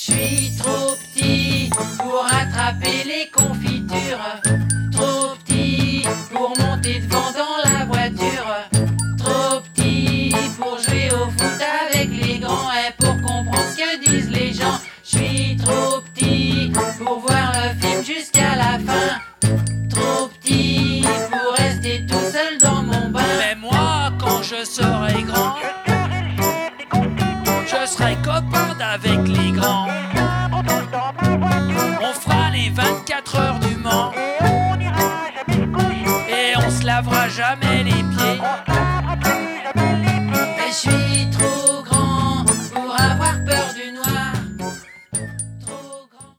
suis trop petit pour attraper les confitures, trop petit pour monter devant dans la voiture, trop petit pour jouer au foot avec les grands et pour comprendre ce que disent les gens. Je suis trop petit pour voir le film jusqu'à la fin, trop petit pour rester tout seul dans mon bain. Mais moi, quand je serai grand, je serai copain avec les grands. On fera les 24 heures du Mans et on se lavera jamais les pieds.